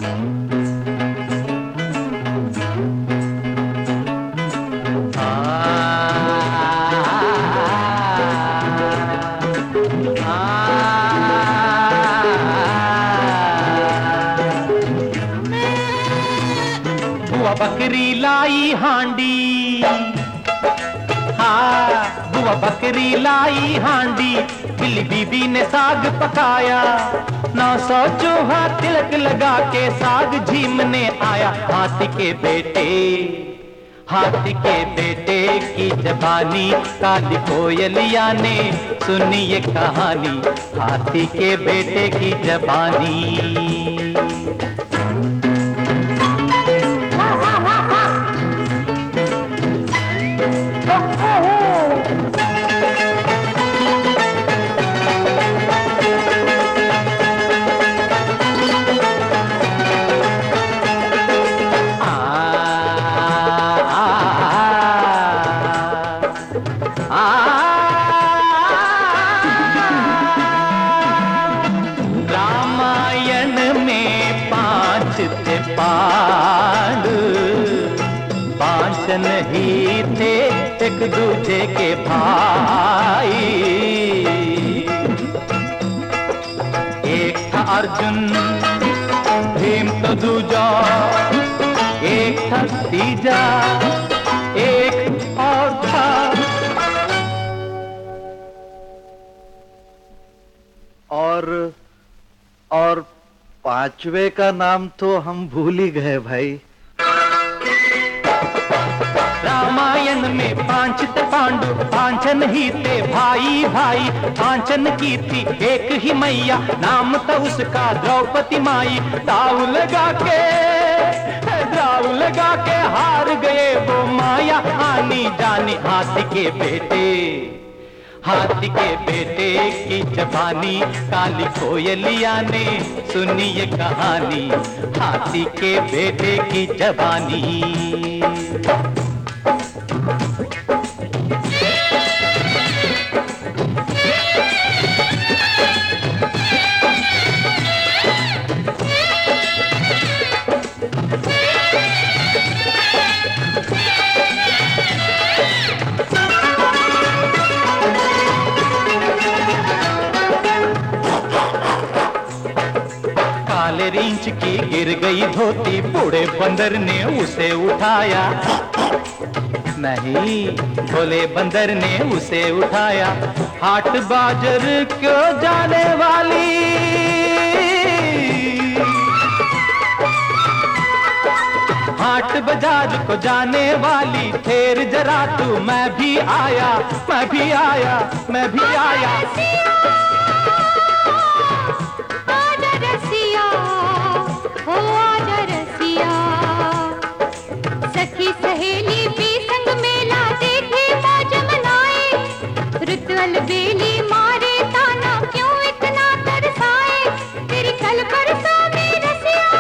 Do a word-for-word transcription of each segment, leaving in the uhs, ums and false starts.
बकरी लाई हांडी, हाँ बुआ बकरी लाई हांडी, बिल्ली बीबी ने साग पकाया, नौ सौ चूहा तिलक लगा के साग झीमने आया। हाथी के बेटे, हाथी के बेटे की जबानी काली कोयलिया ने सुनी ये कहानी, हाथी के बेटे की जबानी। रामायण में पांच थे पांडु, पांच नहीं थे एक दूजे के भाई। एक था अर्जुन, भीम तो दूजा, एक था तीजा, एक और था। और और पांचवे का नाम तो हम भूल ही गए भाई। रामायण में पांच थे पांडु, पांचन ही थे भाई भाई। पांचन की थी एक ही मैया, नाम था उसका द्रौपदी माई। दाव लगा के, दाव लगा के हार गए वो माया, आनी जानी हाथी के बेटे, हाथी के बेटे की जबानी काली कोयलिया ने सुनी ये कहानी, हाथी के बेटे की जबानी। काले रींच की गिर गई धोती, बूढ़े बंदर ने उसे उठाया, नहीं भोले बंदर ने उसे उठाया। हाट बाजार क्यों जाने वाली, हाट बाजार को जाने वाली, ठहर जरा तू मैं भी आया, मैं भी आया, मैं भी आया। सखी सहेली भी संग मेला देखे मौज मनाए, रुतवल बेली मारे ताना क्यों इतना तरसाए। तेरी कल परसों में रसिया,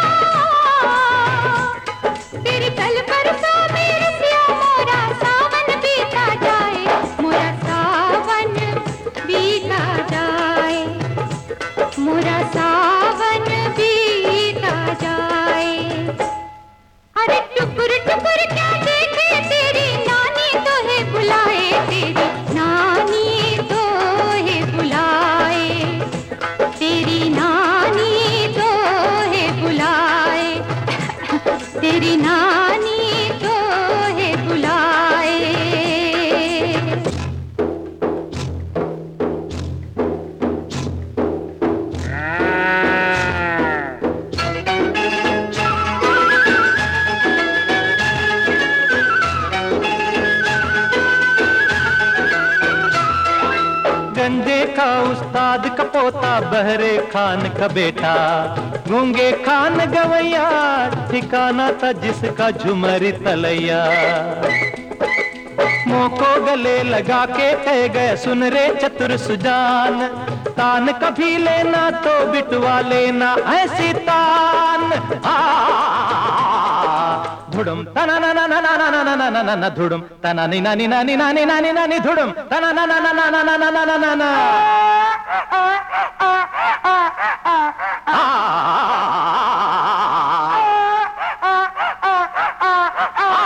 तेरी कल परसों में रसिया, मोरा सावन बीता जाए, मोरा सावन बीता जाए, मोरा सावन बीता जाए। अरे टुकुर टुकुर क्या देखे, तेरी नानी तो है बुलाए, तेरी नानी तो है बुलाए, तेरी नानी तो है बुलाए, तेरी नानी तो है बुलाए। गंजे का उस्ताद का पोता, बहरे खान का बेटा, गूंगे खान गवैया, ठिकाना था जिसका झुमरी तलैया। मुंह को गले लगा के कह गए सुन रे चतुर सुजान, तान कभी लेना तो बिटवा लेना ऐसी तान। धुडुम तना ना ना ना ना ना ना ना ना ना ना धुडुम तना नी नानी नानी नानी नानी नानी धुडुम तना ना ना ना ना ना ना ना ना ना ना। आ आ, आ,